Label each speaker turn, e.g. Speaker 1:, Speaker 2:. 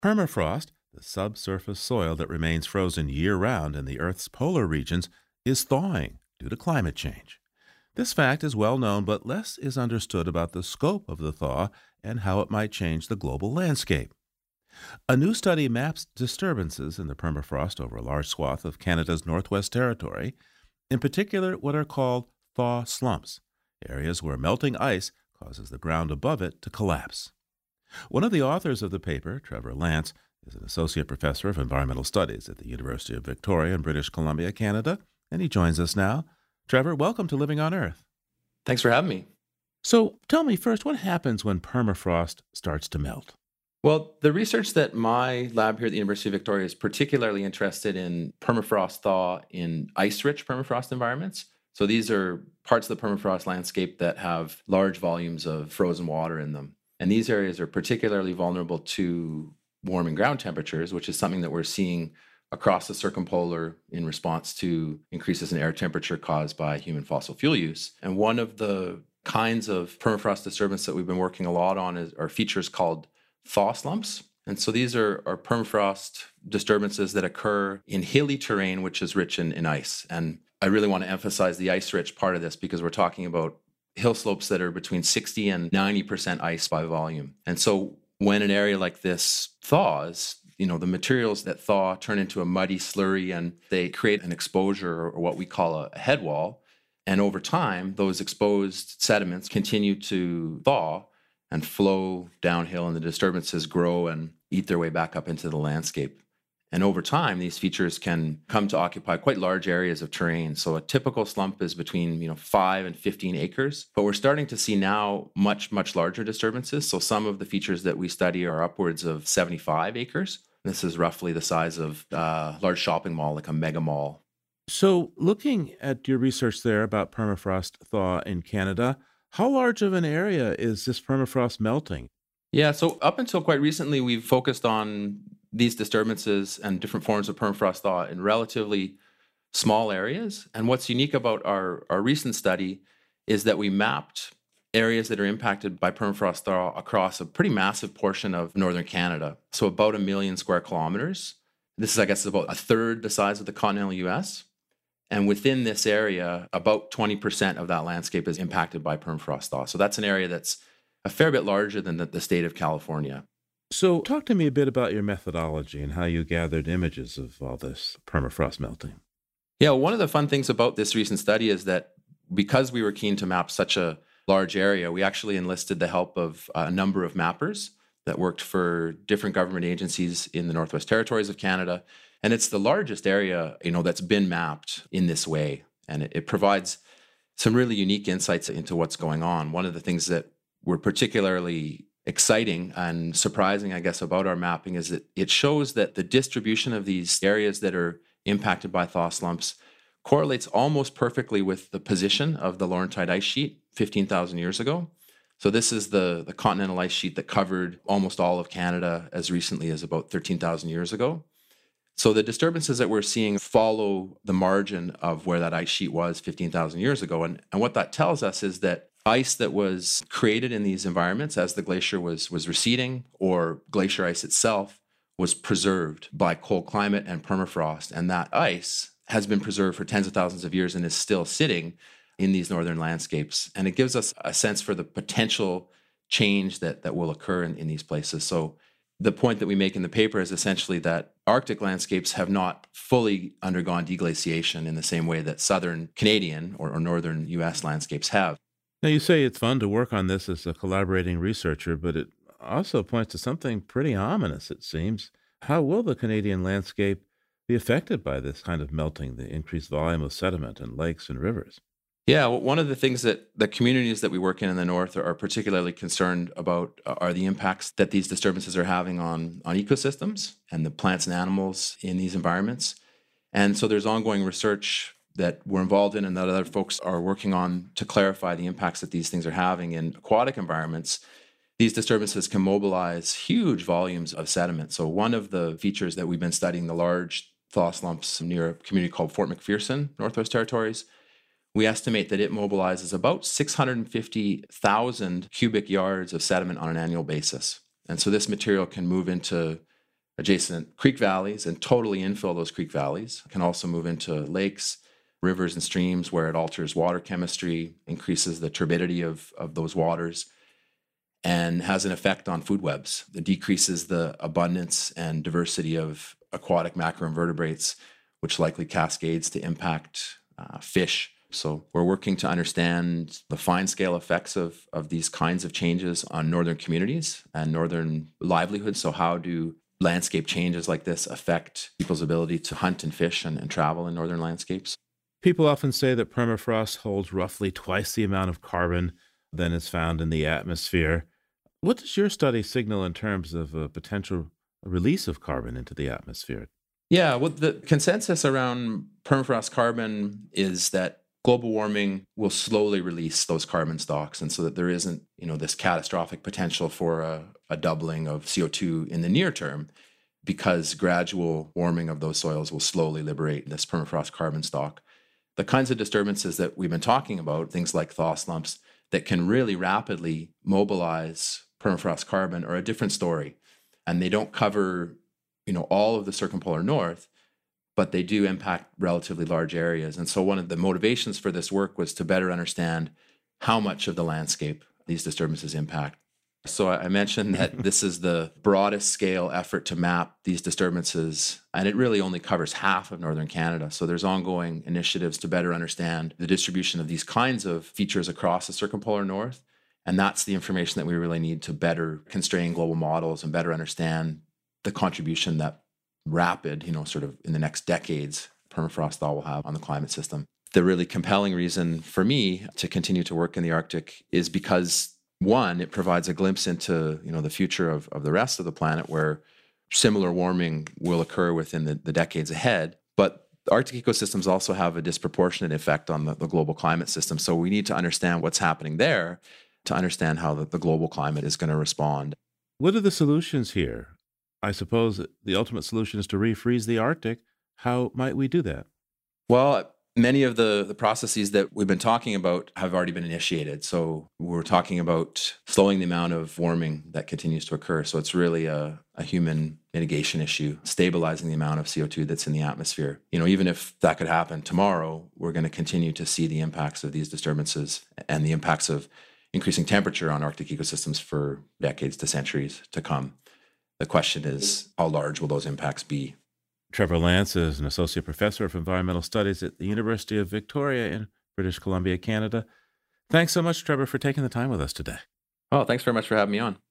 Speaker 1: Permafrost, the subsurface soil that remains frozen year round in the Earth's polar regions, is thawing due to climate change. This fact is well known, but less is understood about the scope of the thaw and how it might change the global landscape. A new study maps disturbances in the permafrost over a large swath of Canada's Northwest Territory, in particular what are called thaw slumps, areas where melting ice causes the ground above it to collapse. One of the authors of the paper, Trevor Lance, is an associate professor of environmental studies at the University of Victoria in British Columbia, Canada, and he joins us now. Trevor, welcome to Living on Earth.
Speaker 2: Thanks for having me.
Speaker 1: So tell me first, what happens when permafrost starts to melt?
Speaker 2: Well, the research that my lab here at the University of Victoria is particularly interested in permafrost thaw in ice-rich permafrost environments. So these are parts of the permafrost landscape that have large volumes of frozen water in them. And these areas are particularly vulnerable to warming ground temperatures, which is something that we're seeing across the circumpolar in response to increases in air temperature caused by human fossil fuel use. And one of the kinds of permafrost disturbance that we've been working a lot on are features called thaw slumps. And so these are permafrost disturbances that occur in hilly terrain, which is rich in ice. And I really want to emphasize the ice-rich part of this because we're talking about hill slopes that are between 60 and 90% ice by volume. And so when an area like this thaws, the materials that thaw turn into a muddy slurry and they create an exposure or what we call a head wall. And over time, those exposed sediments continue to thaw and flow downhill, and the disturbances grow and eat their way back up into the landscape. And over time, these features can come to occupy quite large areas of terrain. So a typical slump is between 5 and 15 acres. But we're starting to see now much, much larger disturbances. So some of the features that we study are upwards of 75 acres. This is roughly the size of a large shopping mall, like a mega mall.
Speaker 1: So, looking at your research there about permafrost thaw in Canada, how large of an area is this permafrost melting?
Speaker 2: Yeah, so up until quite recently, we've focused on these disturbances and different forms of permafrost thaw in relatively small areas. And what's unique about our recent study is that we mapped areas that are impacted by permafrost thaw across a pretty massive portion of northern Canada. So about 1 million square kilometers. This is, I guess, about a third the size of the continental US. And within this area, about 20% of that landscape is impacted by permafrost thaw. So that's an area that's a fair bit larger than the state of California.
Speaker 1: So, talk to me a bit about your methodology and how you gathered images of all this permafrost melting.
Speaker 2: Yeah, one of the fun things about this recent study is that because we were keen to map such a large area, we actually enlisted the help of a number of mappers that worked for different government agencies in the Northwest Territories of Canada. And it's the largest area, that's been mapped in this way. And it provides some really unique insights into what's going on. One of the things that were particularly exciting and surprising, I guess, about our mapping is that it shows that the distribution of these areas that are impacted by thaw slumps correlates almost perfectly with the position of the Laurentide ice sheet 15,000 years ago. So this is the continental ice sheet that covered almost all of Canada as recently as about 13,000 years ago. So the disturbances that we're seeing follow the margin of where that ice sheet was 15,000 years ago. And what that tells us is that ice that was created in these environments as the glacier was receding, or glacier ice itself, was preserved by cold climate and permafrost. And that ice has been preserved for tens of thousands of years and is still sitting in these northern landscapes. And it gives us a sense for the potential change that will occur in these places. So the point that we make in the paper is essentially that Arctic landscapes have not fully undergone deglaciation in the same way that southern Canadian or northern US landscapes have.
Speaker 1: Now, you say it's fun to work on this as a collaborating researcher, but it also points to something pretty ominous, it seems. How will the Canadian landscape be affected by this kind of melting, the increased volume of sediment in lakes and rivers?
Speaker 2: Yeah, well, one of the things that the communities that we work in the north are particularly concerned about are the impacts that these disturbances are having on ecosystems and the plants and animals in these environments. And so there's ongoing research that we're involved in and that other folks are working on to clarify the impacts that these things are having in aquatic environments. These disturbances can mobilize huge volumes of sediment. So one of the features that we've been studying, the large thaw slumps near a community called Fort McPherson, Northwest Territories, we estimate that it mobilizes about 650,000 cubic yards of sediment on an annual basis. And so this material can move into adjacent creek valleys and totally infill those creek valleys. It can also move into lakes, rivers, and streams where it alters water chemistry, increases the turbidity of those waters, and has an effect on food webs. It decreases the abundance and diversity of aquatic macroinvertebrates, which likely cascades to impact fish. So we're working to understand the fine-scale effects of these kinds of changes on northern communities and northern livelihoods. So how do landscape changes like this affect people's ability to hunt and fish and travel in northern landscapes?
Speaker 1: People often say that permafrost holds roughly twice the amount of carbon than is found in the atmosphere. What does your study signal in terms of a potential release of carbon into the atmosphere?
Speaker 2: Yeah, well, the consensus around permafrost carbon is that global warming will slowly release those carbon stocks, and so that there isn't, this catastrophic potential for a doubling of CO2 in the near term, because gradual warming of those soils will slowly liberate this permafrost carbon stock. The kinds of disturbances that we've been talking about, things like thaw slumps, that can really rapidly mobilize permafrost carbon are a different story. And they don't cover, all of the circumpolar north, but they do impact relatively large areas. And so one of the motivations for this work was to better understand how much of the landscape these disturbances impact. So I mentioned that this is the broadest scale effort to map these disturbances, and it really only covers half of northern Canada. So there's ongoing initiatives to better understand the distribution of these kinds of features across the circumpolar north. And that's the information that we really need to better constrain global models and better understand the contribution that rapid, sort of in the next decades, permafrost thaw will have on the climate system. The really compelling reason for me to continue to work in the Arctic is because, one, it provides a glimpse into, the future of the rest of the planet, where similar warming will occur within the decades ahead. But Arctic ecosystems also have a disproportionate effect on the global climate system. So we need to understand what's happening there to understand how the global climate is going to respond.
Speaker 1: What are the solutions here? I suppose the ultimate solution is to refreeze the Arctic. How might we do that?
Speaker 2: Well, many of the processes that we've been talking about have already been initiated. So we're talking about slowing the amount of warming that continues to occur. So it's really a human mitigation issue, stabilizing the amount of CO2 that's in the atmosphere. Even if that could happen tomorrow, we're going to continue to see the impacts of these disturbances and the impacts of increasing temperature on Arctic ecosystems for decades to centuries to come. The question is, how large will those impacts be?
Speaker 1: Trevor Lance is an associate professor of environmental studies at the University of Victoria in British Columbia, Canada. Thanks so much, Trevor, for taking the time with us today.
Speaker 2: Oh, thanks very much for having me on.